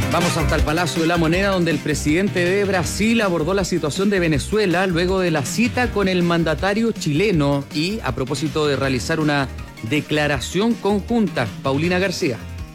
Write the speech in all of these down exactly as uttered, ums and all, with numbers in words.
Vamos hasta el Palacio de la Moneda, donde el presidente de Brasil abordó la situación de Venezuela luego de la cita con el mandatario chileno y a propósito de realizar una declaración conjunta. Paulina García.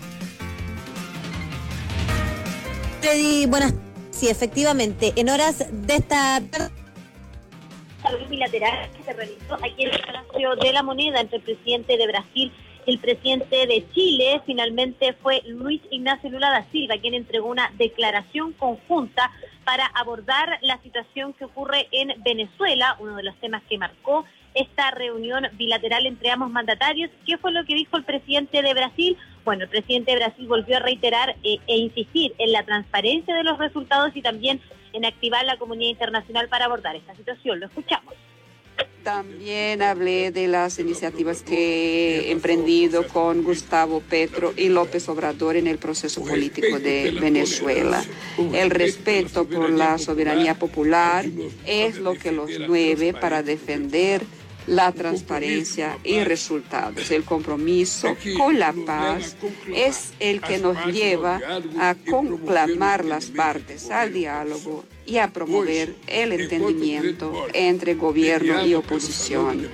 Freddy, buenas. Sí, efectivamente, en horas de esta tarde bilateral que se realizó aquí en el Palacio de la Moneda entre el presidente de Brasil y el presidente de Chile, finalmente fue Luis Ignacio Lula da Silva quien entregó una declaración conjunta para abordar la situación que ocurre en Venezuela, uno de los temas que marcó esta reunión bilateral entre ambos mandatarios. ¿Qué fue lo que dijo el presidente de Brasil? Bueno, el presidente de Brasil volvió a reiterar eh, e insistir en la transparencia de los resultados y también en activar la comunidad internacional para abordar esta situación. Lo escuchamos. También hablé de las iniciativas que he emprendido con Gustavo Petro y López Obrador en el proceso político de Venezuela. El respeto por la soberanía popular es lo que los mueve para defender la transparencia y resultados. El compromiso con la paz es el que nos lleva a conclamar las partes al diálogo y a promover el entendimiento entre gobierno y oposición.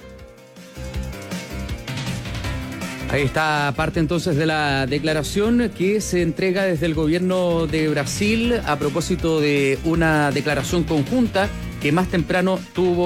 Ahí está parte entonces de la declaración que se entrega desde el gobierno de Brasil a propósito de una declaración conjunta que más temprano tuvo